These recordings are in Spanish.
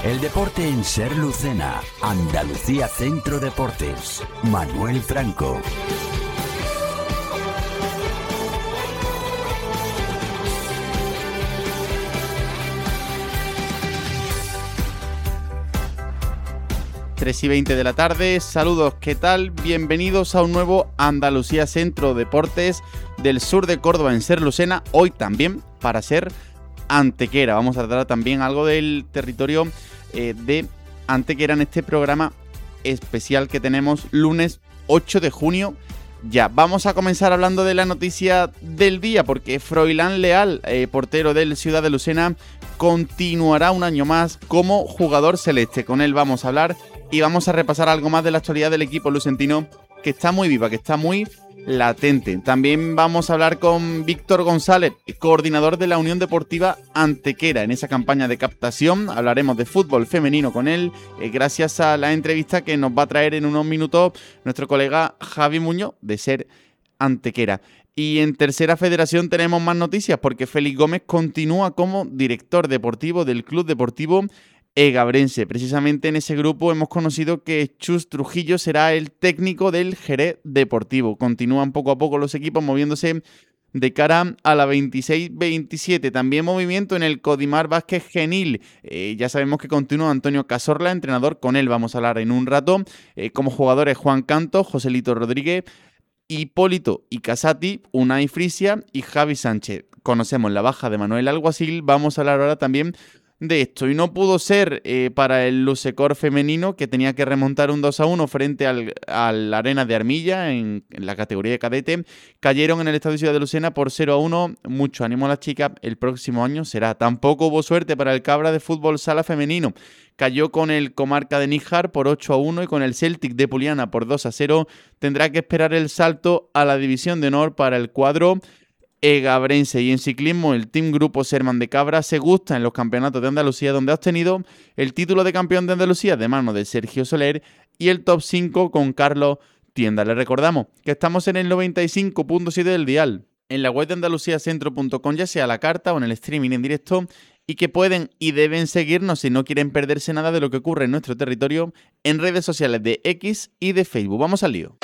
El deporte en Ser Lucena, Andalucía Centro Deportes, Manuel Franco. Tres y 20 de la tarde, saludos, ¿qué tal? Bienvenidos a un nuevo Andalucía Centro Deportes del sur de Córdoba en Ser Lucena, hoy también para ser Antequera. Vamos a tratar también algo del territorio de Antequera en este programa especial que tenemos lunes 8 de junio. Ya, vamos a comenzar hablando de la noticia del día, porque Froilán Leal, portero del Ciudad de Lucena, continuará un año más como jugador celeste. Con él vamos a hablar y vamos a repasar algo más de la actualidad del equipo lucentino, que está muy viva, que está muy latente. También vamos a hablar con Víctor González, coordinador de la Unión Deportiva Antequera. En esa campaña de captación hablaremos de fútbol femenino con él, gracias a la entrevista que nos va a traer en unos minutos nuestro colega Javi Muñoz de Ser Antequera. Y en Tercera Federación tenemos más noticias, porque Félix Gómez continúa como director deportivo del Club Deportivo Egabrense. Precisamente en ese grupo hemos conocido que Chus Trujillo será el técnico del Jerez Deportivo. Continúan poco a poco los equipos moviéndose de cara a la 26-27. También movimiento en el Codimar Vázquez Genil. Ya sabemos que continúa Antonio Cazorla, entrenador. Con él vamos a hablar en un rato. Como jugadores Juan Canto, Joselito Rodríguez, Hipólito y Casati, Unai Frisia y Javi Sánchez. Conocemos la baja de Manuel Alguacil. Vamos a hablar ahora también de esto. Y no pudo ser para el Lusecor femenino, que tenía que remontar un 2-1 frente al Arena de Armilla en la categoría de cadete. Cayeron en el Estadio Ciudad de Lucena por 0-1. Mucho ánimo a las chicas, el próximo año será. Tampoco hubo suerte para el Cabra de Fútbol Sala femenino. Cayó con el Comarca de Níjar por 8-1 y con el Celtic de Puliana por 2-0. Tendrá que esperar el salto a la División de Honor para el cuadro egabrense. Y en ciclismo, el Team Grupo Serman de Cabra se gusta en los campeonatos de Andalucía, donde ha obtenido el título de campeón de Andalucía de mano de Sergio Soler y el top 5 con Carlos Tienda. Les recordamos que estamos en el 95.7 del dial, en la web de andaluciacentro.com, ya sea a la carta o en el streaming en directo, y que pueden y deben seguirnos si no quieren perderse nada de lo que ocurre en nuestro territorio en redes sociales de X y de Facebook. Vamos al lío.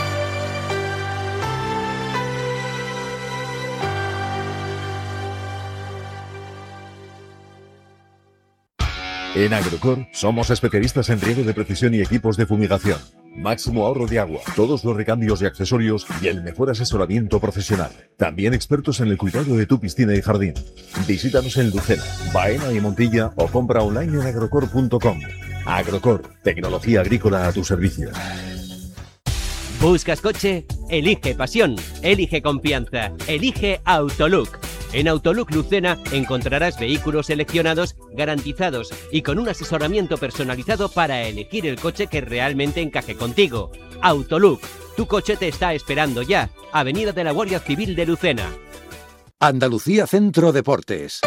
En Agrocor somos especialistas en riego de precisión y equipos de fumigación. Máximo ahorro de agua, todos los recambios y accesorios y el mejor asesoramiento profesional. También expertos en el cuidado de tu piscina y jardín. Visítanos en Lucena, Baena y Montilla o compra online en agrocor.com. Agrocor, tecnología agrícola a tu servicio. ¿Buscas coche? Elige pasión, elige confianza, elige Autolook. En Autolook Lucena encontrarás vehículos seleccionados, garantizados y con un asesoramiento personalizado para elegir el coche que realmente encaje contigo. Autolook, tu coche te está esperando ya. Avenida de la Guardia Civil de Lucena. Andalucía Centro Deportes.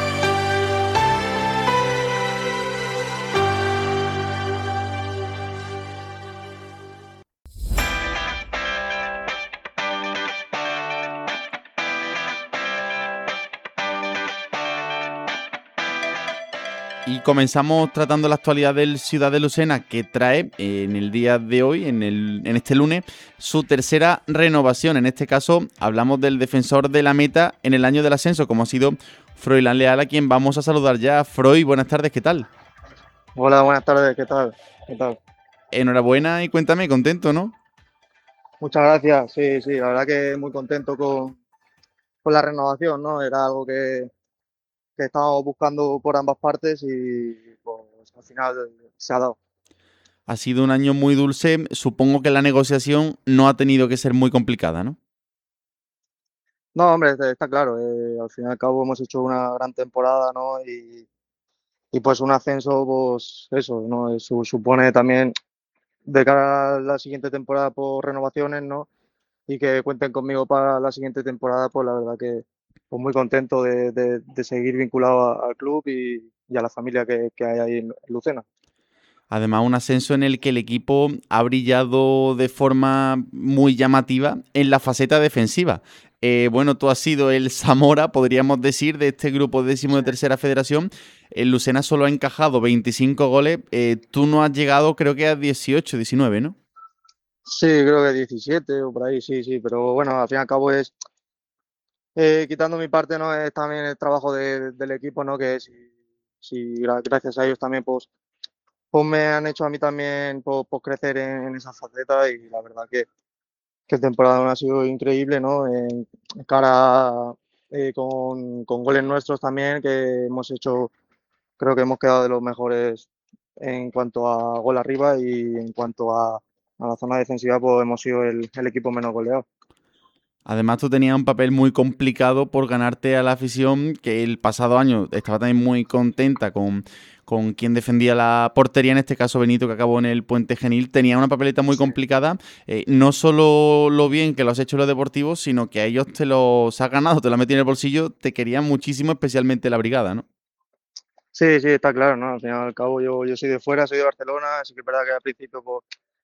Y comenzamos tratando la actualidad del Ciudad de Lucena, que trae en el día de hoy, en este lunes, su tercera renovación. En este caso hablamos del defensor de la meta en el año del ascenso, como ha sido Froilán Leal, a quien vamos a saludar ya. Froy, buenas tardes, ¿qué tal? Hola, buenas tardes, ¿qué tal? ¿Qué tal? Enhorabuena y cuéntame, contento, ¿no? Muchas gracias, sí, la verdad que muy contento con la renovación, ¿no? Era algo que estábamos buscando por ambas partes y pues al final se ha dado. Ha sido un año muy dulce. Supongo que la negociación no ha tenido que ser muy complicada, ¿no? No, hombre, está claro. Al fin y al cabo hemos hecho una gran temporada, ¿no? Y pues un ascenso, pues eso, ¿no? Eso supone también de cara a la siguiente temporada por renovaciones, ¿no? Y que cuenten conmigo para la siguiente temporada, pues la verdad que pues muy contento de seguir vinculado al club y a la familia que hay ahí en Lucena. Además, un ascenso en el que el equipo ha brillado de forma muy llamativa en la faceta defensiva. Bueno, tú has sido el Zamora, podríamos decir, de este grupo décimo de tercera federación. El Lucena solo ha encajado 25 goles. Tú no has llegado, creo que a 18, 19, ¿no? Sí, creo que 17 o por ahí, sí, sí, pero bueno, al fin y al cabo es, quitando mi parte, ¿no? Es también el trabajo del equipo, ¿no? Que gracias a ellos también, pues me han hecho a mí también pues crecer en esa faceta y la verdad que el temporada ha sido increíble, ¿no? En cara con goles nuestros también, que hemos hecho, creo que hemos quedado de los mejores en cuanto a gol arriba y en cuanto a la zona defensiva, pues hemos sido el equipo menos goleado. Además, tú tenías un papel muy complicado por ganarte a la afición, que el pasado año estaba también muy contenta con quien defendía la portería, en este caso Benito, que acabó en el Puente Genil. Tenía una papeleta muy complicada, no solo lo bien que lo has hecho en lo deportivo, sino que a ellos te los has ganado, te lo has metido en el bolsillo, te querían muchísimo, especialmente la brigada, ¿no? Sí, sí, está claro, ¿no? Al fin y al cabo yo soy de fuera, soy de Barcelona, así que es verdad que al principio pues,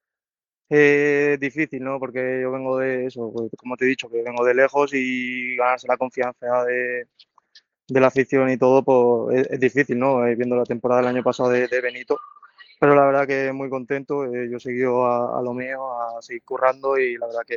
difícil, ¿no? Porque yo vengo de eso, pues, como te he dicho, que vengo de lejos y ganarse la confianza de la afición y todo, pues es difícil, ¿no? Viendo la temporada del año pasado de Benito, pero la verdad que muy contento, yo he seguido a lo mío, a seguir currando y la verdad que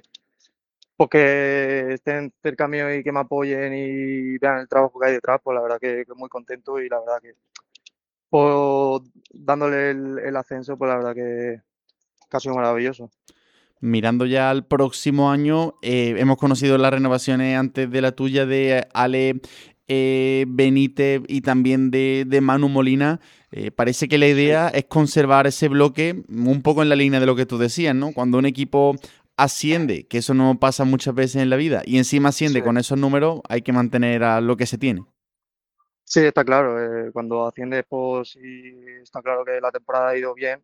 porque estén cerca mío y que me apoyen y vean el trabajo que hay detrás, pues la verdad que muy contento y la verdad que pues, dándole el ascenso, pues la verdad que ha sido maravilloso. Mirando ya al próximo año, hemos conocido las renovaciones antes de la tuya de Ale Benítez y también de Manu Molina. Parece que la Sí, idea es conservar ese bloque un poco en la línea de lo que tú decías, ¿no? Cuando un equipo asciende, que eso no pasa muchas veces en la vida, y encima asciende sí. con esos números, hay que mantener a lo que se tiene. Sí, está claro. Cuando asciendes, pues sí, está claro que la temporada ha ido bien.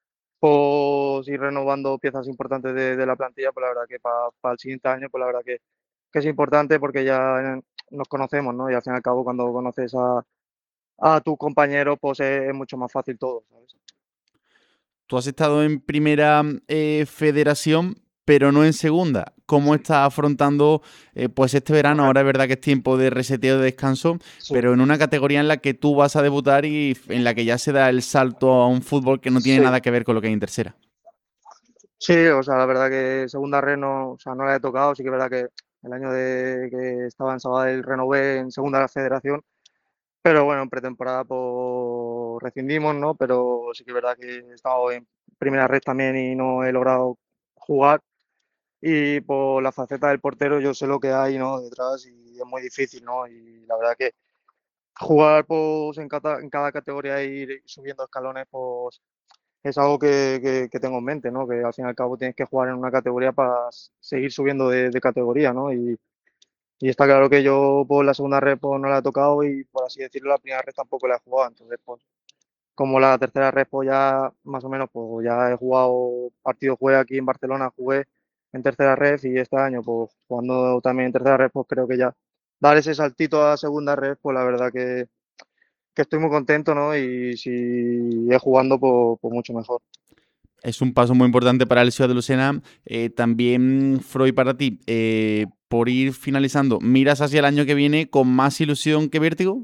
Pues ir renovando piezas importantes de la plantilla, pues la verdad que para el siguiente año, pues la verdad que es importante porque ya nos conocemos, ¿no? Y al fin y al cabo, cuando conoces a tus compañeros, pues es mucho más fácil todo, ¿sabes? Tú has estado en primera federación, pero no en segunda. ¿Cómo estás afrontando pues este verano? Ahora es Correcto. verdad que es tiempo de reseteo, de descanso, Sí, pero en una categoría en la que tú vas a debutar y en la que ya se da el salto a un fútbol que no tiene sí. nada que ver con lo que hay en tercera. Sí, o sea, la verdad que segunda red no, o sea, no la he tocado. Sí que es verdad que el año de que estaba en Sabadell renové en segunda federación. Pero bueno, en pretemporada pues rescindimos, ¿no? Pero sí que es verdad que he estado en primera red también y no he logrado jugar. Y por la faceta del portero yo sé lo que hay, ¿no? Detrás y es muy difícil, ¿no? Y la verdad que jugar pues en cada categoría e ir subiendo escalones pues es algo que tengo en mente, ¿no? Que al fin y al cabo tienes que jugar en una categoría para seguir subiendo de categoría, ¿no? Y está claro que yo por la segunda red pues, no la he tocado y por así decirlo la primera red tampoco la he jugado. Entonces, pues como la tercera red pues ya más o menos pues ya he jugado partidos, jugué aquí en Barcelona, jugué en tercera red y este año pues jugando también en tercera red pues creo que ya dar ese saltito a segunda red pues la verdad que estoy muy contento, ¿no? Y si es jugando pues mucho mejor. Es un paso muy importante para el Ciudad de Lucena. También, Freud, para ti, por ir finalizando, ¿miras hacia el año que viene con más ilusión que vértigo?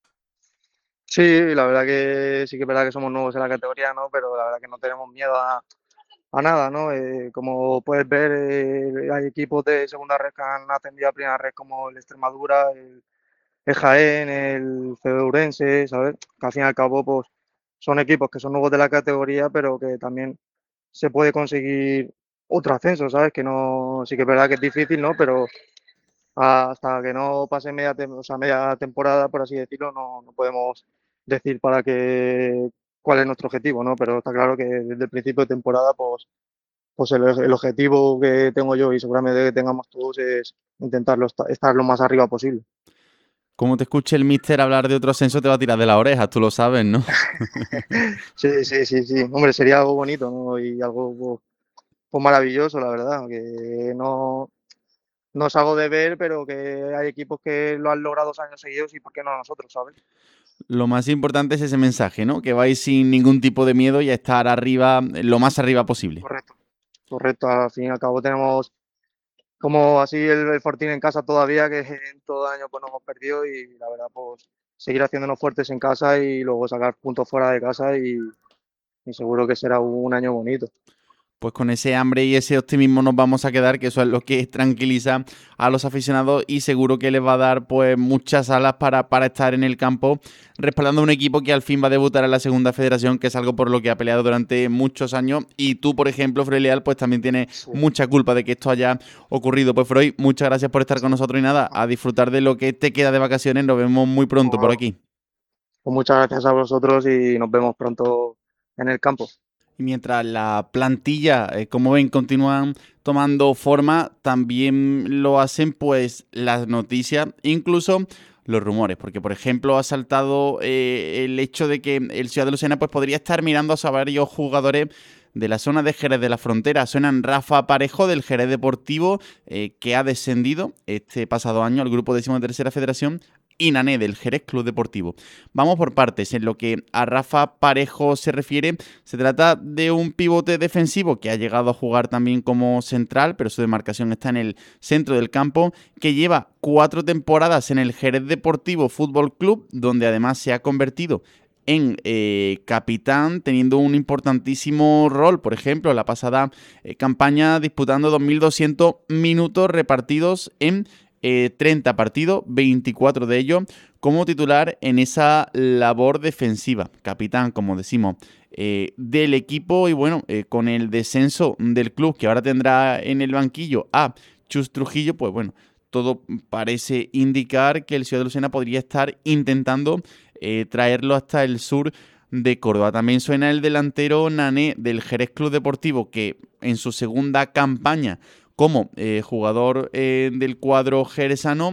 Sí, la verdad que sí que es verdad que somos nuevos en la categoría, ¿no? Pero la verdad que no tenemos miedo a nada, ¿no? Como puedes ver, hay equipos de segunda red que han ascendido a primera red como el Extremadura, el Jaén, el Fedourense, ¿sabes? Que al fin y al cabo, pues son equipos que son nuevos de la categoría, pero que también se puede conseguir otro ascenso, ¿sabes? Que no, sí que es verdad que es difícil, ¿no? Pero hasta que no pase o sea, media temporada, por así decirlo, no podemos decir cuál es nuestro objetivo, ¿no? Pero está claro que desde el principio de temporada, pues el objetivo que tengo yo y seguramente que tengamos todos es intentarlo estar lo más arriba posible. Como te escuche el míster hablar de otro ascenso, te va a tirar de las orejas, tú lo sabes, ¿no? Sí, sí, sí, sí. Hombre, sería algo bonito, ¿no? Y algo pues, maravilloso, la verdad. Que no es algo de ver, pero que hay equipos que lo han logrado 2 años seguidos y por qué no nosotros, ¿sabes? Lo más importante es ese mensaje, ¿no? Que vais sin ningún tipo de miedo y a estar arriba, lo más arriba posible. Correcto. Correcto. Al fin y al cabo tenemos como así el Fortín en casa todavía, que en todo el año pues no hemos perdido y la verdad pues seguir haciéndonos fuertes en casa y luego sacar puntos fuera de casa y seguro que será un año bonito. Pues con ese hambre y ese optimismo nos vamos a quedar, que eso es lo que tranquiliza a los aficionados y seguro que les va a dar pues muchas alas para estar en el campo respaldando a un equipo que al fin va a debutar en la segunda federación, que es algo por lo que ha peleado durante muchos años. Y tú, por ejemplo, Froy Leal, pues también tienes mucha culpa de que esto haya ocurrido. Pues Froy, muchas gracias por estar con nosotros y nada, a disfrutar de lo que te queda de vacaciones. Nos vemos muy pronto por aquí. Pues muchas gracias a vosotros y nos vemos pronto en el campo. Y mientras la plantilla, como ven, continúan tomando forma, también lo hacen pues las noticias, incluso los rumores, porque por ejemplo ha saltado el hecho de que el Ciudad de Lucena pues podría estar mirando a varios jugadores de la zona de Jerez de la Frontera. Suenan Rafa Parejo del Jerez Deportivo, que ha descendido este pasado año al grupo 13ª Federación, y Nané del Jerez Club Deportivo. Vamos por partes. En lo que a Rafa Parejo se refiere, se trata de un pivote defensivo que ha llegado a jugar también como central, pero su demarcación está en el centro del campo, que lleva 4 temporadas en el Jerez Deportivo Fútbol Club, donde además se ha convertido en capitán, teniendo un importantísimo rol. Por ejemplo, la pasada campaña disputando 2.200 minutos repartidos en 30 partidos, 24 de ellos como titular en esa labor defensiva. Capitán, como decimos, del equipo y bueno, con el descenso del club que ahora tendrá en el banquillo a Chus Trujillo, pues bueno, todo parece indicar que el Ciudad de Lucena podría estar intentando traerlo hasta el sur de Córdoba. También suena el delantero Nané del Jerez Club Deportivo, que en su segunda campaña como jugador del cuadro jerezano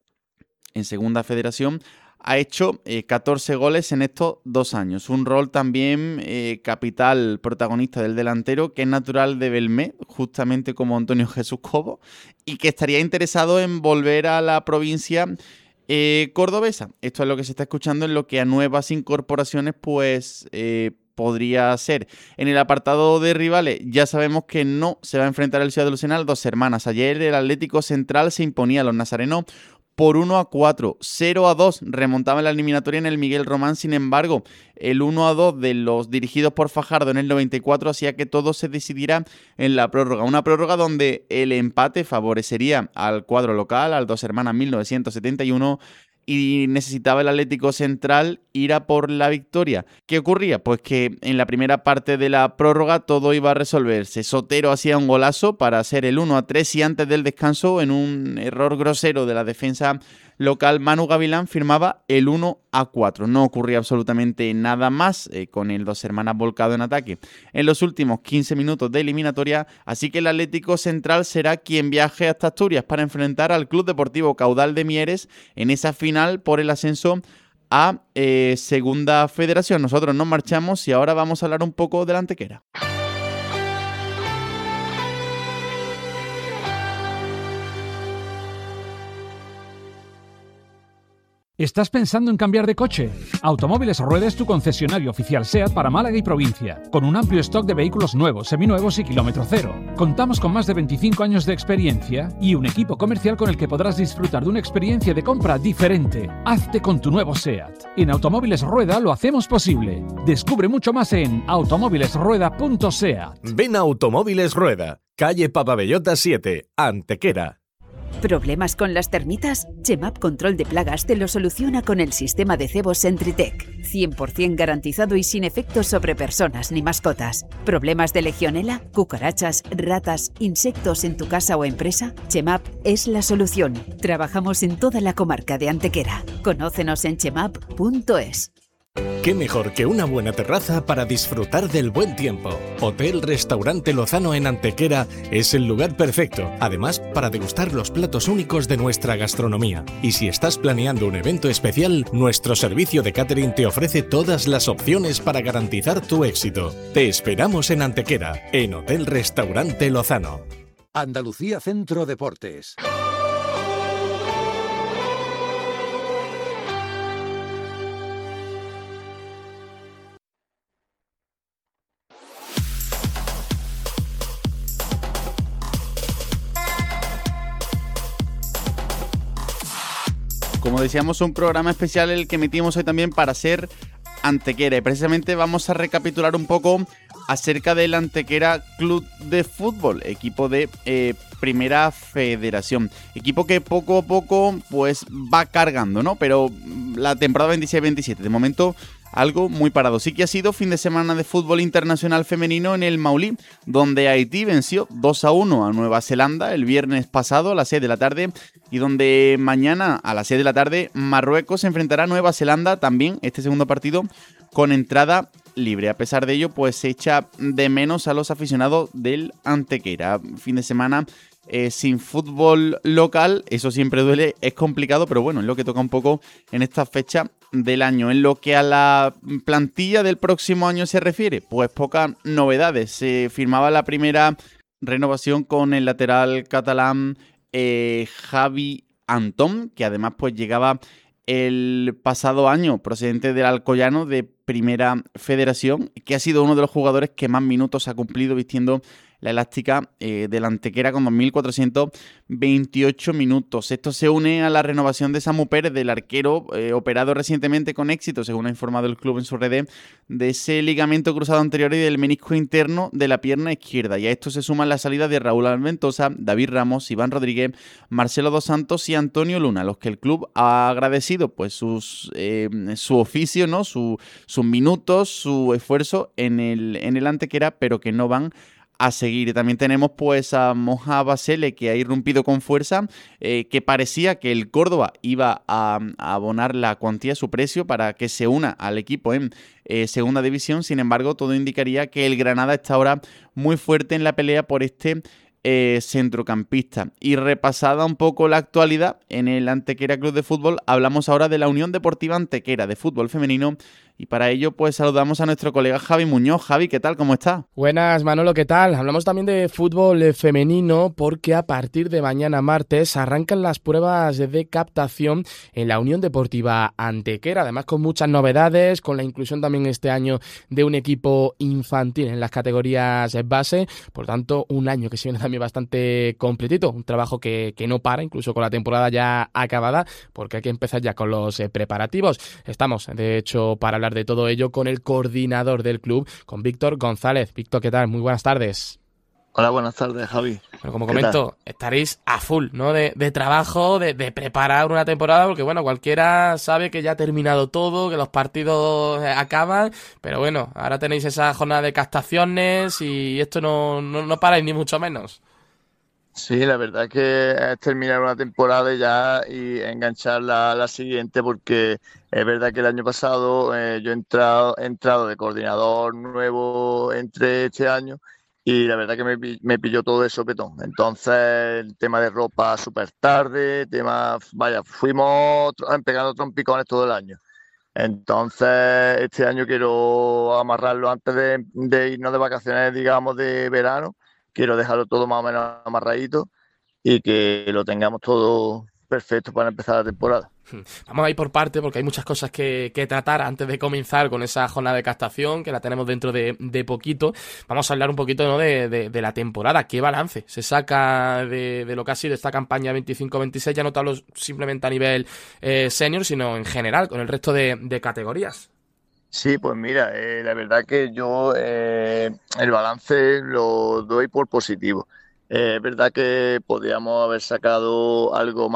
en segunda federación ha hecho 14 goles en estos 2 años. Un rol también capital protagonista del delantero, que es natural de Belmé, justamente como Antonio Jesús Cobo, y que estaría interesado en volver a la provincia cordobesa. Esto es lo que se está escuchando, en lo que a nuevas incorporaciones pues podría ser. En el apartado de rivales ya sabemos que no se va a enfrentar el Ciudad de Lucena al Dos Hermanas. Ayer el Atlético Central se imponía a los nazarenos por 1-4, 0-2 remontaba en la eliminatoria en el Miguel Román. Sin embargo, el 1-2 de los dirigidos por Fajardo en el 94 hacía que todo se decidiera en la prórroga. Una prórroga donde el empate favorecería al cuadro local, al Dos Hermanas 1971, y necesitaba el Atlético Central ir a por la victoria. ¿Qué ocurría? Pues que en la primera parte de la prórroga todo iba a resolverse. Sotero hacía un golazo para hacer el 1-3 y antes del descanso, en un error grosero de la defensa local, Manu Gavilán firmaba el 1-4. No ocurría absolutamente nada más con el Dos Hermanas volcado en ataque en los últimos 15 minutos de eliminatoria, así que el Atlético Central será quien viaje hasta Asturias para enfrentar al Club Deportivo Caudal de Mieres en esa final por el ascenso a Segunda Federación. Nosotros nos marchamos y ahora vamos a hablar un poco de la Antequera. ¿Estás pensando en cambiar de coche? Automóviles Rueda es tu concesionario oficial SEAT para Málaga y provincia, con un amplio stock de vehículos nuevos, seminuevos y kilómetro cero. Contamos con más de 25 años de experiencia y un equipo comercial con el que podrás disfrutar de una experiencia de compra diferente. Hazte con tu nuevo SEAT. En Automóviles Rueda lo hacemos posible. Descubre mucho más en automóvilesrueda.seat. Ven a Automóviles Rueda, calle Papabellota 7, Antequera. ¿Problemas con las termitas? Chemap Control de Plagas te lo soluciona con el sistema de cebo Sentritech. 100% garantizado y sin efectos sobre personas ni mascotas. ¿Problemas de legionela, cucarachas, ratas, insectos en tu casa o empresa? Chemap es la solución. Trabajamos en toda la comarca de Antequera. Conócenos en chemap.es. ¿Qué mejor que una buena terraza para disfrutar del buen tiempo? Hotel Restaurante Lozano en Antequera es el lugar perfecto, además para degustar los platos únicos de nuestra gastronomía. Y si estás planeando un evento especial, nuestro servicio de catering te ofrece todas las opciones para garantizar tu éxito. Te esperamos en Antequera, en Hotel Restaurante Lozano. Andalucía Centro Deportes. Como decíamos, un programa especial el que metimos hoy también para ser Antequera. Y precisamente vamos a recapitular un poco acerca del Antequera Club de Fútbol, equipo de Primera Federación. Equipo que poco a poco pues va cargando, ¿no? Pero la temporada 26-27, de momento, algo muy parado. Sí que ha sido fin de semana de fútbol internacional femenino en el Maulí, donde Haití venció 2-1 a Nueva Zelanda el viernes pasado a las 6 de la tarde y donde mañana a las 6 de la tarde Marruecos se enfrentará a Nueva Zelanda también, este segundo partido, con entrada libre. A pesar de ello, pues se echa de menos a los aficionados del Antequera. Fin de semana sin fútbol local, eso siempre duele, es complicado, pero bueno, es lo que toca un poco en esta fecha del año. En lo que a la plantilla del próximo año se refiere, pues pocas novedades. Se firmaba la primera renovación con el lateral catalán Javi Antón, que además pues llegaba el pasado año procedente del Alcoyano de Primera Federación, que ha sido uno de los jugadores que más minutos ha cumplido vistiendo la elástica del Antequera con 2.428 minutos. Esto se une a la renovación de Samu Pérez, del arquero operado recientemente con éxito, según ha informado el club en su redes, de ese ligamento cruzado anterior y del menisco interno de la pierna izquierda. Y a esto se suman las salidas de Raúl Alventosa, David Ramos, Iván Rodríguez, Marcelo Dos Santos y Antonio Luna, a los que el club ha agradecido pues su oficio, ¿no? Sus minutos, su esfuerzo en el Antequera, pero que no van a seguir. También tenemos pues a Moja Basele, que ha irrumpido con fuerza, que parecía que el Córdoba iba a abonar la cuantía, su precio, para que se una al equipo en segunda división. Sin embargo, todo indicaría que el Granada está ahora muy fuerte en la pelea por este centrocampista. Y repasada un poco la actualidad en el Antequera Club de Fútbol, hablamos ahora de la Unión Deportiva Antequera de fútbol femenino. Y para ello, pues saludamos a nuestro colega Javi Muñoz. Javi, ¿qué tal? ¿Cómo está? Buenas, Manolo, ¿qué tal? Hablamos también de fútbol femenino porque a partir de mañana martes arrancan las pruebas de captación en la Unión Deportiva Antequera, además con muchas novedades, con la inclusión también este año de un equipo infantil en las categorías base, por tanto un año que se viene también bastante completito, un trabajo que no para, incluso con la temporada ya acabada, porque hay que empezar ya con los preparativos. Estamos, de hecho, para hablar de todo ello con el coordinador del club, con Víctor González. Víctor, ¿qué tal? Muy buenas tardes. Hola, buenas tardes, Javi. Bueno, como comento, estaréis a full, ¿no? De trabajo, de preparar una temporada, porque bueno, cualquiera sabe que ya ha terminado todo, que los partidos acaban, pero bueno, ahora tenéis esa jornada de captaciones y esto no paráis ni mucho menos. Sí, la verdad que es terminar una temporada y enganchar la siguiente, porque es verdad que el año pasado yo he entrado de coordinador nuevo entre este año y la verdad que me pilló todo de sopetón. Entonces el tema de ropa súper tarde, fuimos pegando trompicones todo el año. Entonces este año quiero amarrarlo antes de irnos de vacaciones, digamos, de verano. Quiero dejarlo todo más o menos amarradito y que lo tengamos todo perfecto para empezar la temporada. Vamos a ir por parte porque hay muchas cosas que tratar antes de comenzar con esa jornada de captación, que la tenemos dentro de poquito. Vamos a hablar un poquito, ¿no? de la temporada. ¿Qué balance se saca de lo que ha sido esta campaña 25-26? Ya no te hablo simplemente a nivel senior, sino en general, con el resto de categorías. Sí, pues mira, la verdad que yo el balance lo doy por positivo. Es verdad que podríamos haber sacado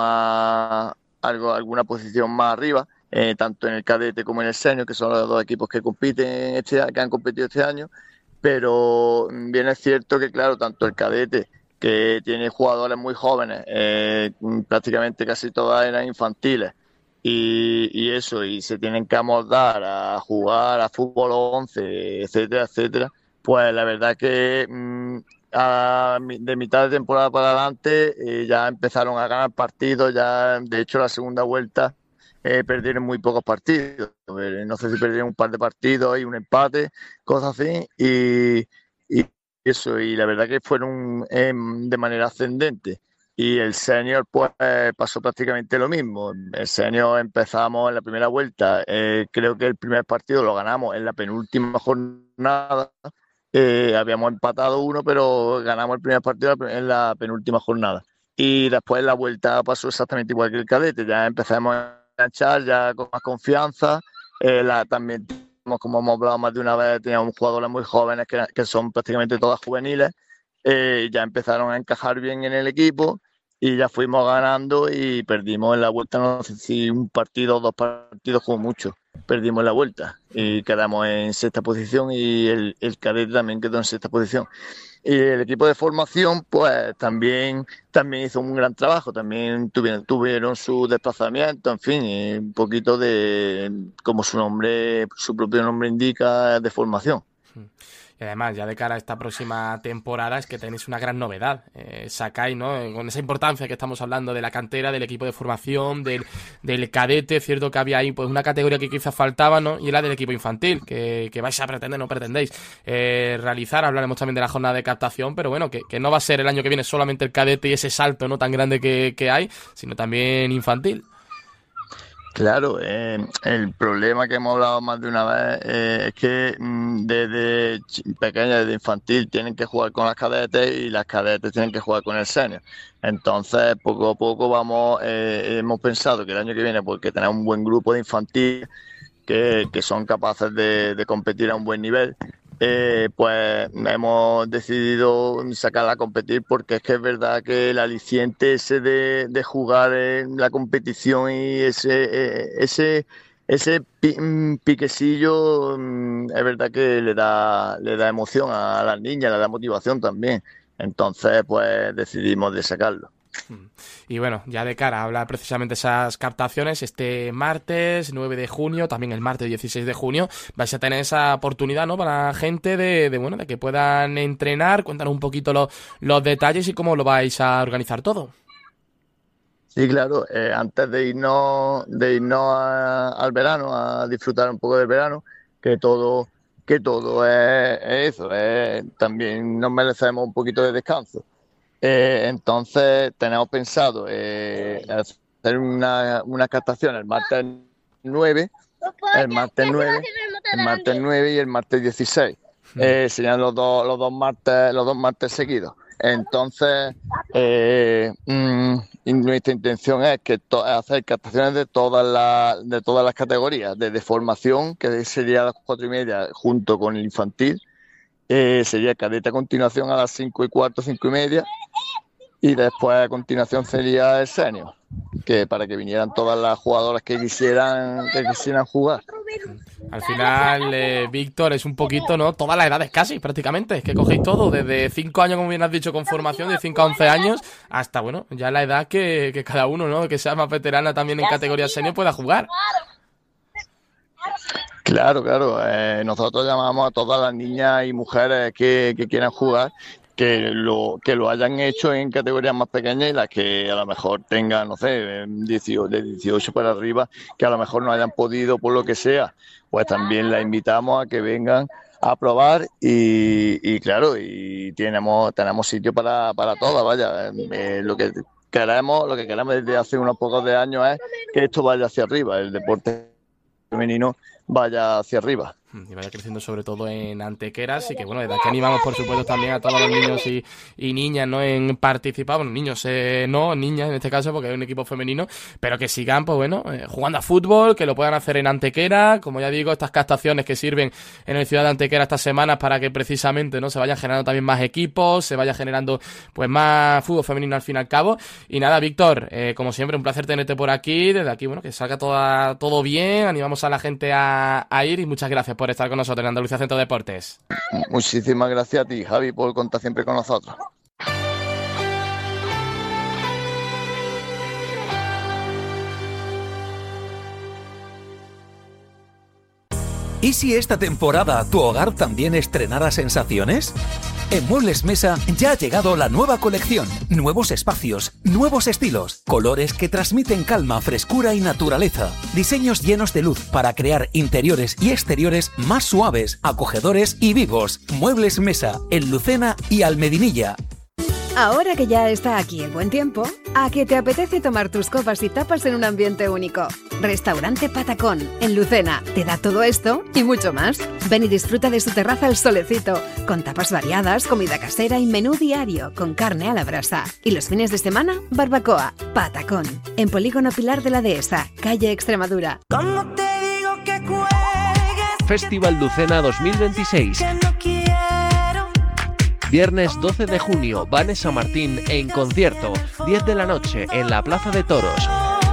alguna posición más arriba, tanto en el cadete como en el senior, que son los dos equipos que que han competido este año, pero bien es cierto que, claro, tanto el cadete, que tiene jugadores muy jóvenes, prácticamente casi todas eran infantiles, y se tienen que amoldar a jugar a fútbol 11, etcétera, etcétera, pues la verdad que de mitad de temporada para adelante ya empezaron a ganar partidos. Ya de hecho la segunda vuelta perdieron muy pocos partidos, no sé si perdieron un par de partidos y un empate, cosas así, y la verdad que fueron de manera ascendente. Y el senior pues pasó prácticamente lo mismo. El senior empezamos en la primera vuelta, creo que el primer partido lo ganamos en la penúltima jornada, habíamos empatado uno, pero ganamos el primer partido en la penúltima jornada. Y después la vuelta pasó exactamente igual que el cadete, ya empezamos enganchar ya con más confianza. También, como hemos hablado más de una vez, teníamos jugadores muy jóvenes que son prácticamente todas juveniles. Ya empezaron a encajar bien en el equipo y ya fuimos ganando y perdimos en la vuelta, no sé si un partido o 2 partidos como mucho. Perdimos la vuelta y quedamos en sexta posición y el cadete también quedó en sexta posición. Y el equipo de formación pues también hizo un gran trabajo, también tuvieron su desplazamiento, en fin, un poquito de, como su propio nombre indica, de formación. Y además, ya de cara a esta próxima temporada, es que tenéis una gran novedad. Sacáis, ¿no? Con esa importancia que estamos hablando de la cantera, del equipo de formación, del cadete. Cierto que había ahí pues una categoría que quizás faltaba, ¿no? Y era del equipo infantil, que vais a pretender, no pretendéis realizar. Hablaremos también de la jornada de captación, pero bueno, que no va a ser el año que viene solamente el cadete y ese salto no tan grande que hay, sino también infantil. Claro, el problema que hemos hablado más de una vez es que desde pequeña, desde infantil, tienen que jugar con las cadetes y las cadetes tienen que jugar con el senior. Entonces, poco a poco hemos pensado que el año que viene, porque tenemos un buen grupo de infantil que son capaces de competir a un buen nivel, pues hemos decidido sacarla a competir, porque es que es verdad que el aliciente ese de jugar en la competición y ese piquecillo, es verdad que le da emoción a las niñas, le da motivación también. Entonces pues decidimos de sacarlo. Y bueno, ya de cara a hablar precisamente de esas captaciones, este martes 9 de junio, también el martes 16 de junio, vais a tener esa oportunidad, ¿no? Para la gente de que puedan entrenar. Cuéntanos un poquito los detalles y cómo lo vais a organizar todo. Sí, claro, antes de irnos al verano, a disfrutar un poco del verano, que todo es eso, también nos merecemos un poquito de descanso. Entonces tenemos pensado hacer una captación el martes 9 y el martes 16. Serían los dos martes seguidos. Entonces nuestra intención es que hacer captaciones de todas las categorías, desde formación, que sería a las 4:30 junto con el infantil. Sería cadete a continuación a las 5:15, 5:30, y después a continuación sería el senior, que para que vinieran todas las jugadoras que quisieran jugar. Al final, Víctor, es un poquito, ¿no? Todas las edades casi, prácticamente, es que cogéis todo, desde 5 años, como bien has dicho, con formación, de 5 a 11 años, hasta, bueno, ya la edad que cada uno, ¿no? Que sea más veterana también en categoría senior pueda jugar. Claro. Nosotros llamamos a todas las niñas y mujeres que quieran jugar, que lo hayan hecho en categorías más pequeñas, y las que a lo mejor tengan, no sé, de 18 para arriba, que a lo mejor no hayan podido por lo que sea, pues también las invitamos a que vengan a probar y claro, y tenemos sitio para todas, vaya. Lo que queremos desde hace unos pocos de años es que esto vaya hacia arriba, el deporte femenino vaya hacia arriba. Y vaya creciendo sobre todo en Antequeras, y que bueno, desde aquí animamos por supuesto también a todos los niños y niñas, ¿no? En participar, bueno, niños no, niñas en este caso, porque es un equipo femenino, pero que sigan, pues bueno, jugando a fútbol, que lo puedan hacer en Antequera, como ya digo, estas captaciones que sirven en el Ciudad de Antequera estas semanas para que precisamente, ¿no? Se vayan generando también más equipos, se vaya generando pues más fútbol femenino al fin y al cabo. Y nada, Víctor, como siempre, un placer tenerte por aquí, desde aquí, bueno, que salga todo bien, animamos a la gente a ir, y muchas gracias por estar con nosotros en Andalucía Centro de Deportes. Muchísimas gracias a ti, Javi, por contar siempre con nosotros. ¿Y si esta temporada tu hogar también estrenara sensaciones? En Muebles Mesa ya ha llegado la nueva colección. Nuevos espacios, nuevos estilos, colores que transmiten calma, frescura y naturaleza. Diseños llenos de luz para crear interiores y exteriores más suaves, acogedores y vivos. Muebles Mesa, en Lucena y Almedinilla. Ahora que ya está aquí el buen tiempo, ¿a que te apetece tomar tus copas y tapas en un ambiente único? Restaurante Patacón, en Lucena, te da todo esto y mucho más. Ven y disfruta de su terraza al solecito, con tapas variadas, comida casera y menú diario, con carne a la brasa. Y los fines de semana, barbacoa. Patacón, en Polígono Pilar de la Dehesa, calle Extremadura. ¿Cómo te digo que juegues? Festival Lucena 2026. Viernes 12 de junio, Vanessa Martín en concierto, 10 de la noche en la Plaza de Toros.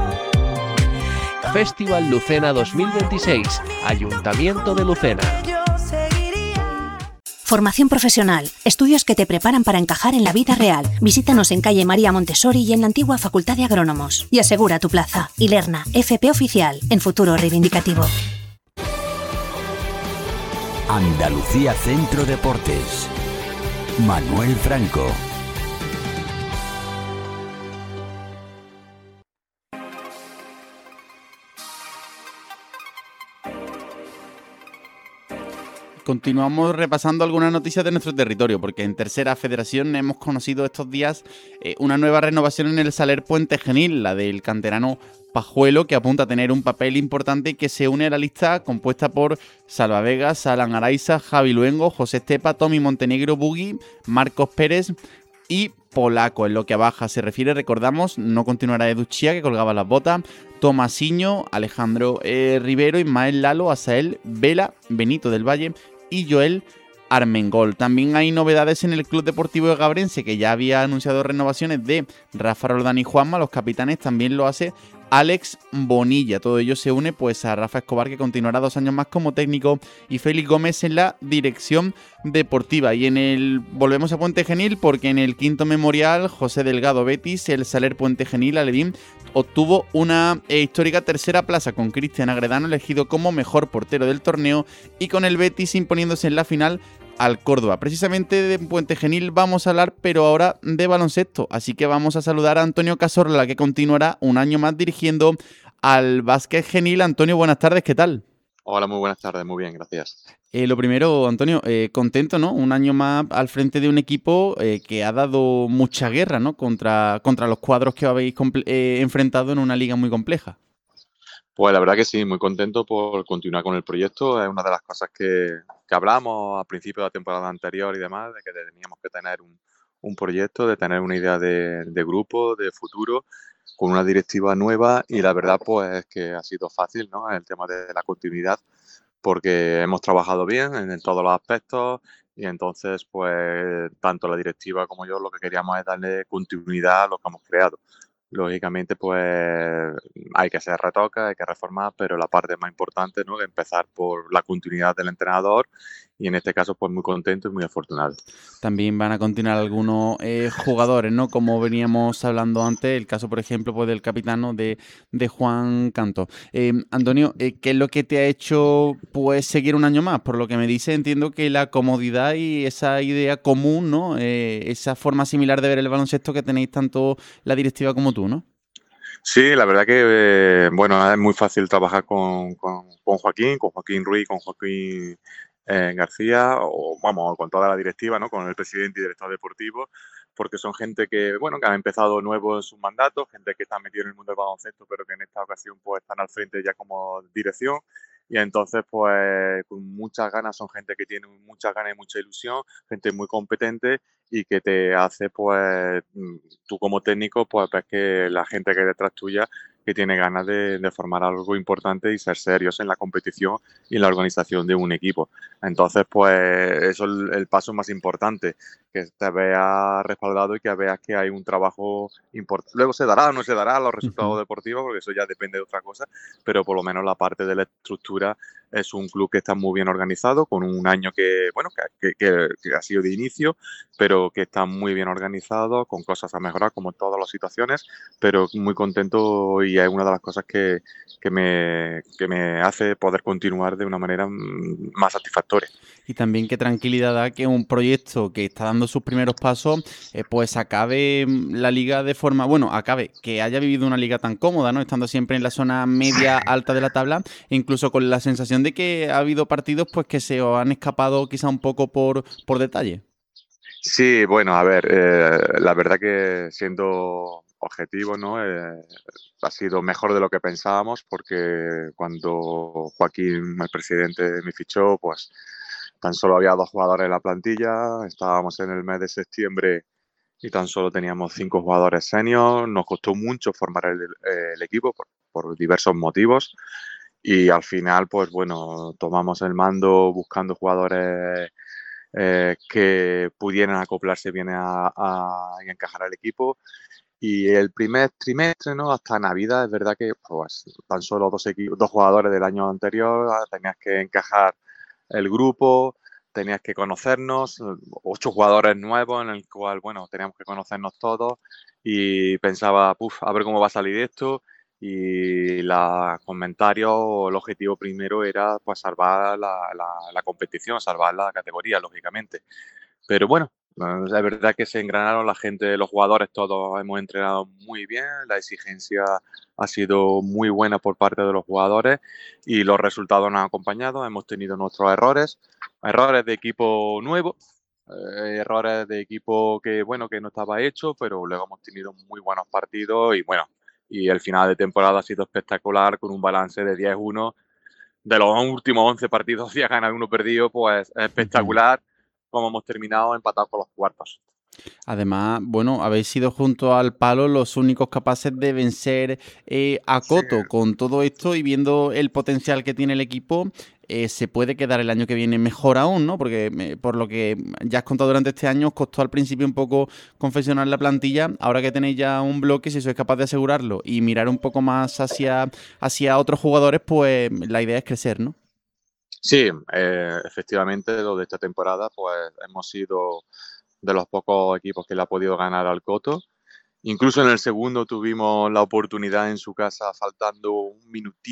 Festival Lucena 2026, Ayuntamiento de Lucena. Formación profesional, estudios que te preparan para encajar en la vida real. Visítanos en calle María Montessori y en la antigua Facultad de Agrónomos. Y asegura tu plaza. Ilerna, FP Oficial, en futuro reivindicativo. Andalucía Centro Deportes. Manuel Franco. Continuamos repasando algunas noticias de nuestro territorio, porque en Tercera Federación hemos conocido estos días una nueva renovación en el Saler Puente Genil, la del canterano Pajuelo, que apunta a tener un papel importante y que se une a la lista compuesta por Salva Vegas, Alan Araiza, Javi Luengo, José Estepa, Tommy Montenegro, Bugui, Marcos Pérez y Polaco. En lo que a baja se refiere, recordamos, no continuará Edu Chía, que colgaba las botas, Tomasiño, Alejandro Rivero, Ismael Lalo, Asael Vela, Benito del Valle y Joel Armengol. También hay novedades en el Club Deportivo de Gabrense, que ya había anunciado renovaciones de Rafa Roldán y Juanma, los capitanes. También lo hace Alex Bonilla. Todo ello se une pues a Rafa Escobar, que continuará 2 años más como técnico, y Félix Gómez en la dirección deportiva. Y volvemos a Puente Genil, porque en el quinto memorial José Delgado Betis, el Saler Puente Genil Alevín obtuvo una histórica tercera plaza, con Cristian Agredano elegido como mejor portero del torneo y con el Betis imponiéndose en la final al Córdoba. Precisamente de Puente Genil vamos a hablar, pero ahora de baloncesto. Así que vamos a saludar a Antonio Cazorla, que continuará un año más dirigiendo al Básquet Genil. Antonio, buenas tardes, ¿qué tal? Hola, muy buenas tardes, muy bien, gracias. Lo primero, Antonio, contento, ¿no? Un año más al frente de un equipo que ha dado mucha guerra, ¿no? Contra los cuadros que habéis enfrentado en una liga muy compleja. Pues la verdad que sí, muy contento por continuar con el proyecto. Es una de las cosas que hablamos al principio de la temporada anterior y demás, de que teníamos que tener un proyecto, de tener una idea de grupo, de futuro, con una directiva nueva, y la verdad pues es que ha sido fácil, ¿no? El tema de la continuidad, porque hemos trabajado bien en todos los aspectos, y entonces pues tanto la directiva como yo lo que queríamos es darle continuidad a lo que hemos creado. Lógicamente, pues hay que hacer retoques, hay que reformar, pero la parte más importante, ¿no?, es empezar por la continuidad del entrenador, y en este caso, pues muy contento y muy afortunado. También van a continuar algunos jugadores, ¿no?, como veníamos hablando antes, el caso, por ejemplo, pues del capitano de Juan Canto. Antonio, ¿qué es lo que te ha hecho pues seguir un año más? Por lo que me dice, entiendo que la comodidad y esa idea común, ¿no?, esa forma similar de ver el baloncesto que tenéis tanto la directiva como tú, ¿no? Sí, la verdad que, bueno, es muy fácil trabajar con Joaquín Ruiz, con Joaquín García, o vamos, con toda la directiva, ¿no?, con el presidente y director deportivo, porque son gente que, bueno, que han empezado nuevo en sus mandatos, gente que está metida en el mundo del baloncesto, pero que en esta ocasión pues están al frente ya como dirección. Y entonces, pues, con muchas ganas, son gente que tiene muchas ganas y mucha ilusión, gente muy competente, y que te hace, pues, tú como técnico, pues, ves que la gente que hay detrás tuya, que tiene ganas de formar algo importante y ser serios en la competición y en la organización de un equipo. Entonces, pues, eso es el paso más importante, que te veas respaldado y que veas que hay un trabajo importante. Luego se dará o no se dará los resultados deportivos, porque eso ya depende de otra cosa, pero por lo menos la parte de la estructura es un club que está muy bien organizado, con un año que, bueno, que ha sido de inicio, pero que está muy bien organizado, con cosas a mejorar como en todas las situaciones, pero muy contento, y es una de las cosas que me hace poder continuar de una manera más satisfactoria. Y también qué tranquilidad da que un proyecto que está dando sus primeros pasos, pues acabe la liga de forma, bueno, que haya vivido una liga tan cómoda, ¿no?, estando siempre en la zona media alta de la tabla, e incluso con la sensación de que ha habido partidos pues que se os han escapado quizá un poco por detalle. Sí, bueno, a ver, la verdad que siendo objetivo, ¿no? Ha sido mejor de lo que pensábamos porque cuando Joaquín, el presidente, me fichó, pues tan solo había 2 jugadores en la plantilla, estábamos en el mes de septiembre y tan solo teníamos 5 jugadores seniors, nos costó mucho formar el equipo por diversos motivos y al final, pues bueno, tomamos el mando buscando jugadores que pudieran acoplarse bien y encajar al equipo. Y el primer trimestre, ¿no? Hasta Navidad, es verdad que pues, tan solo 2 jugadores del año anterior, tenías que encajar el grupo, tenías que conocernos, 8 jugadores nuevos en el cual, bueno, teníamos que conocernos todos y pensaba, puf, a ver cómo va a salir esto. Y los comentarios, el objetivo primero era pues salvar la competición, salvar la categoría, lógicamente. Pero bueno, es verdad que se engranaron la gente, los jugadores todos hemos entrenado muy bien, la exigencia ha sido muy buena por parte de los jugadores y los resultados nos han acompañado, hemos tenido nuestros errores de equipo nuevo, errores de equipo que bueno que no estaba hecho, pero luego hemos tenido muy buenos partidos y bueno, y el final de temporada ha sido espectacular con un balance de 10-1 de los últimos 11 partidos, 10 ganas y 1 perdido, pues espectacular como hemos terminado empatados con los cuartos. Además, bueno, habéis sido junto al Palo los únicos capaces de vencer a Coto. Con todo esto y viendo el potencial que tiene el equipo, se puede quedar el año que viene mejor aún, ¿no? Porque por lo que ya has contado durante este año, os costó al principio un poco confeccionar la plantilla. Ahora que tenéis ya un bloque, si sois capaz de asegurarlo y mirar un poco más hacia otros jugadores, pues la idea es crecer, ¿no? Sí, efectivamente, lo de esta temporada, pues hemos sido de los pocos equipos que le ha podido ganar al Coto. Incluso en el segundo tuvimos la oportunidad en su casa, faltando un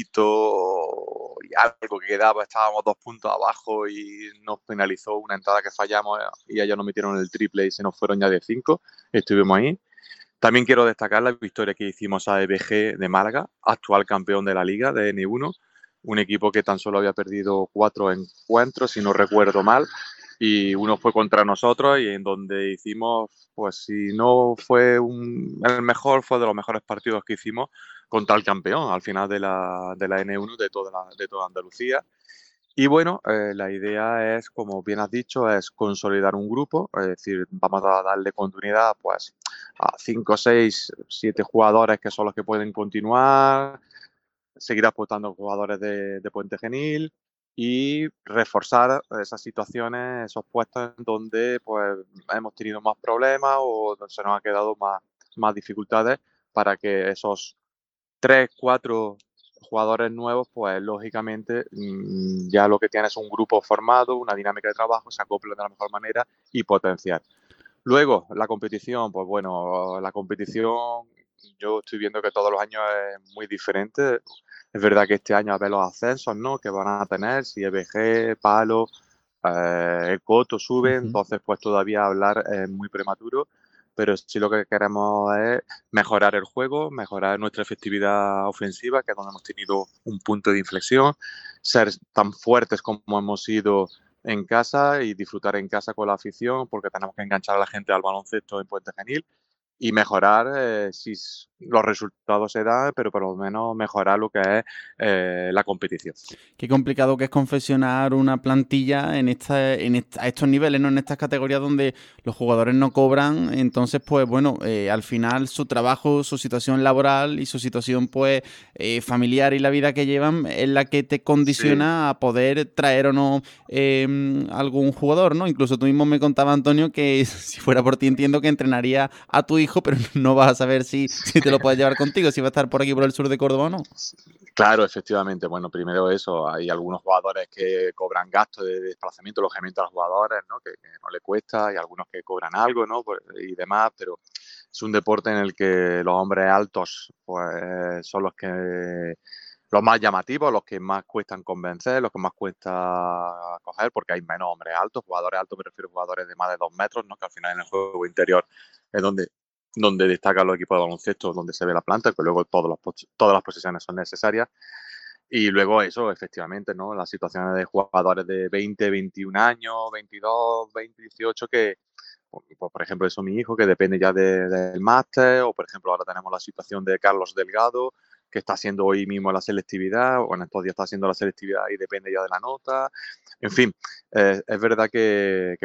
minutito y algo que quedaba, estábamos 2 puntos abajo y nos penalizó una entrada que fallamos y ellos nos metieron el triple y se nos fueron ya de 5. Estuvimos ahí. También quiero destacar la victoria que hicimos a EBG de Málaga, actual campeón de la liga de N1, un equipo que tan solo había perdido 4 encuentros, si no recuerdo mal, y uno fue contra nosotros y en donde hicimos, pues si no fue el mejor, fue de los mejores partidos que hicimos contra el campeón al final de la N1 de toda Andalucía. Y bueno, la idea es, como bien has dicho, es consolidar un grupo, es decir, vamos a darle continuidad pues a 5, 6, 7 jugadores que son los que pueden continuar, seguir apostando a jugadores de Puente Genil y reforzar esas situaciones, esos puestos en donde pues hemos tenido más problemas o se nos ha quedado más dificultades para que esos 3, 4 jugadores nuevos, pues lógicamente ya lo que tiene es un grupo formado, una dinámica de trabajo, se acoplan de la mejor manera y potenciar. Luego, la competición, pues bueno, la competición yo estoy viendo que todos los años es muy diferente. Es verdad que este año a ver los ascensos, ¿no? Que van a tener, si EBG, Palo, Coto suben, entonces pues todavía hablar es muy prematuro, pero sí lo que queremos es mejorar el juego, mejorar nuestra efectividad ofensiva, que es donde hemos tenido un punto de inflexión, ser tan fuertes como hemos sido en casa y disfrutar en casa con la afición, porque tenemos que enganchar a la gente al baloncesto en Puente Genil y mejorar si los resultados se dan, pero por lo menos mejorar lo que es la competición. Qué complicado que es confeccionar una plantilla a estos niveles, ¿no? En estas categorías donde los jugadores no cobran, entonces pues bueno, al final su trabajo, su situación laboral y su situación pues familiar y la vida que llevan es la que te condiciona a poder traer o no algún jugador, ¿no? Incluso tú mismo me contaba, Antonio, que si fuera por ti entiendo que entrenaría a tu hijo, pero no vas a saber si te lo puedes llevar contigo, si va a estar por aquí por el sur de Córdoba o no. Claro, efectivamente. Bueno, primero eso, hay algunos jugadores que cobran gastos de desplazamiento, alojamiento a los jugadores, ¿no? Que no le cuesta, y algunos que cobran algo, ¿no? Y demás, pero es un deporte en el que los hombres altos pues son los más llamativos, los que más cuestan convencer, los que más cuesta coger, porque hay menos hombres altos, jugadores altos, me refiero a jugadores de más de 2 metros, ¿no? Que al final en el juego interior es donde destacan los equipos de baloncesto, donde se ve la planta, que luego todas las posiciones son necesarias. Y luego eso, efectivamente, ¿no? Las situaciones de jugadores de 20, 21 años, 22, 20, 18, que por ejemplo, eso mi hijo, que depende ya del máster, o por ejemplo ahora tenemos la situación de Carlos Delgado, que está haciendo hoy mismo la selectividad, o en estos días está haciendo la selectividad y depende ya de la nota. En fin, es verdad que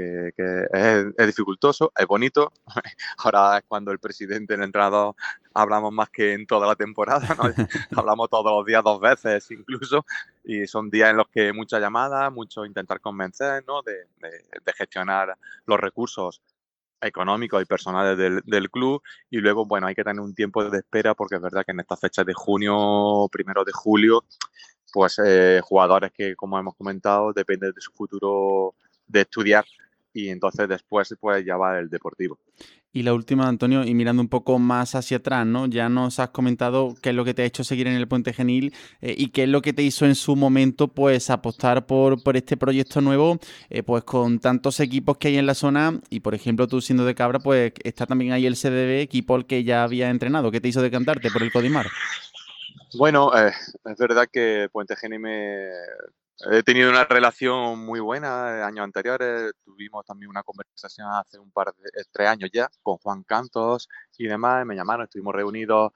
es dificultoso, es bonito. Ahora es cuando el presidente y el entrenador hablamos más que en toda la temporada, ¿no? Hablamos todos los días 2 veces incluso, y son días en los que muchas llamadas, mucho intentar convencer, ¿no? de gestionar los recursos económicos y personales del club, y luego, bueno, hay que tener un tiempo de espera, porque es verdad que en estas fechas de junio, 1 de julio, pues jugadores que, como hemos comentado, dependen de su futuro de estudiar, y entonces después pues ya va el deportivo. Y la última, Antonio, y mirando un poco más hacia atrás, ¿no? Ya nos has comentado qué es lo que te ha hecho seguir en el Puente Genil y qué es lo que te hizo en su momento pues apostar por este proyecto nuevo, pues con tantos equipos que hay en la zona, y por ejemplo tú siendo de Cabra, pues está también ahí el CDB, equipo al que ya había entrenado. ¿Qué te hizo decantarte por el Codimar? Bueno, es verdad que Puente Genil he tenido una relación muy buena años anteriores. Tuvimos también una conversación hace 3 años ya con Juan Cantos y demás. Me llamaron, estuvimos reunidos,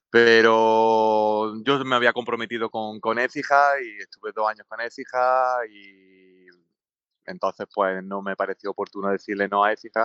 pero yo me había comprometido con Écija y estuve 2 años con Écija, y entonces pues no me pareció oportuno decirle no a Écija,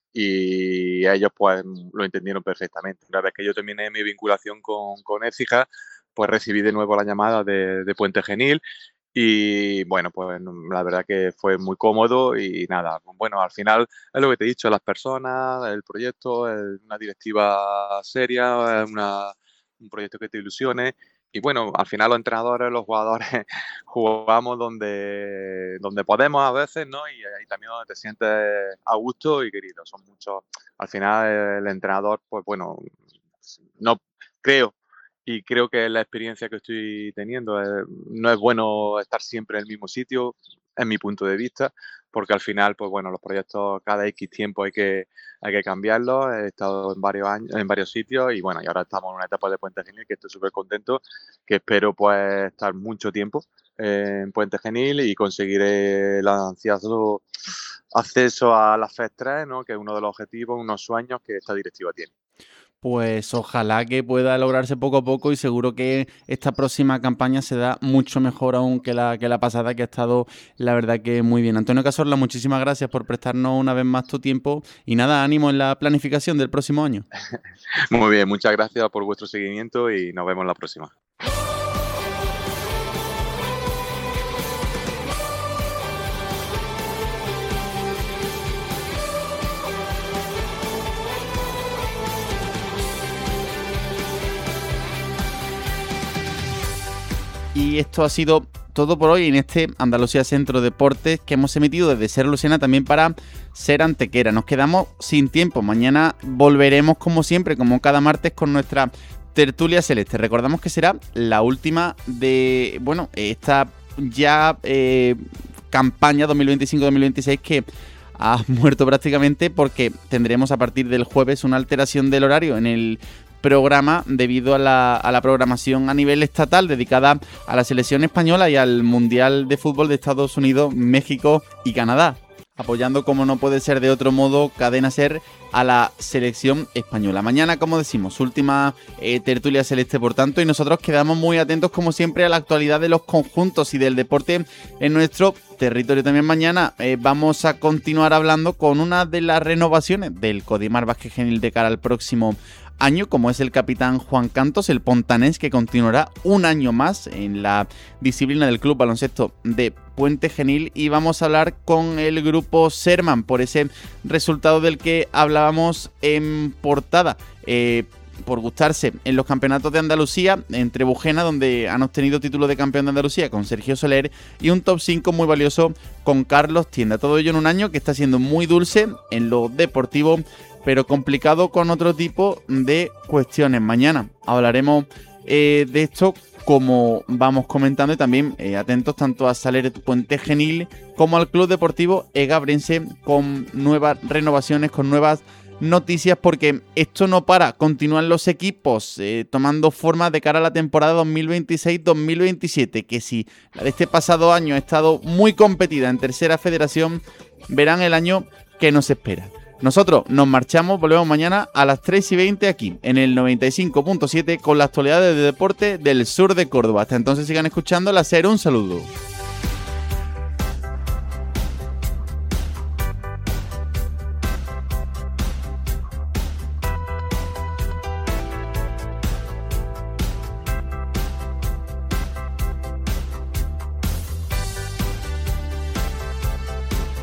y ellos pues lo entendieron perfectamente. Una vez que yo terminé mi vinculación con Écija, pues recibí de nuevo la llamada de Puente Genil. Y bueno, pues la verdad que fue muy cómodo, y nada, bueno, al final es lo que te he dicho, las personas, el proyecto, una directiva seria, un proyecto que te ilusione, y bueno, al final los entrenadores, los jugadores jugamos donde podemos a veces, ¿no? Y ahí también donde te sientes a gusto y querido. Son muchos, al final el entrenador, pues bueno, no creo. Y creo que la experiencia que estoy teniendo no es bueno estar siempre en el mismo sitio, en mi punto de vista, porque al final, pues bueno, los proyectos cada X tiempo hay que cambiarlos. He estado en varios sitios, y bueno, y ahora estamos en una etapa de Puente Genil que estoy súper contento, que espero pues estar mucho tiempo en Puente Genil y conseguir el ansiado acceso a la FES 3, ¿no? Que es uno de los objetivos, unos sueños que esta directiva tiene. Pues ojalá que pueda lograrse poco a poco, y seguro que esta próxima campaña se da mucho mejor aún que la pasada, que ha estado, la verdad, que muy bien. Antonio Cazorla, muchísimas gracias por prestarnos una vez más tu tiempo, y nada, ánimo en la planificación del próximo año. Muy bien, muchas gracias por vuestro seguimiento y nos vemos la próxima. Y esto ha sido todo por hoy en este Andalucía Centro Deportes que hemos emitido desde Ser Lucena, también para Ser Antequera. Nos quedamos sin tiempo. Mañana volveremos como siempre, como cada martes, con nuestra tertulia celeste. Recordamos que será la última de, bueno, esta ya campaña 2025-2026 que ha muerto prácticamente, porque tendremos a partir del jueves una alteración del horario en el programa debido a la programación a nivel estatal dedicada a la selección española y al Mundial de Fútbol de Estados Unidos, México y Canadá, apoyando, como no puede ser de otro modo, Cadena Ser a la selección española. Mañana, como decimos, última tertulia celeste, por tanto, y nosotros quedamos muy atentos, como siempre, a la actualidad de los conjuntos y del deporte en nuestro territorio. También mañana vamos a continuar hablando con una de las renovaciones del Codimar Básquet Genil de cara al próximo año, como es el capitán Juan Cantos, el pontanés, que continuará un año más en la disciplina del Club Baloncesto de Puente Genil, y vamos a hablar con el grupo Serman por ese resultado del que hablábamos en portada, por gustarse en los campeonatos de Andalucía en Trebujena, donde han obtenido título de campeón de Andalucía con Sergio Soler, y un top 5 muy valioso con Carlos Tienda. Todo ello en un año que está siendo muy dulce en lo deportivo, pero complicado con otro tipo de cuestiones. Mañana hablaremos de esto, como vamos comentando, y también atentos tanto a Saler Puente Genil como al Club Deportivo Egabrense, con nuevas renovaciones, con nuevas noticias, porque esto no para. Continúan los equipos tomando forma de cara a la temporada 2026-2027, que si la de este pasado año ha estado muy competida en Tercera Federación, verán el año que nos espera. Nosotros nos marchamos, volvemos mañana a las 3:20 aquí, en el 95.7, con la actualidad de deporte del sur de Córdoba. Hasta entonces sigan escuchando la SER. Un saludo.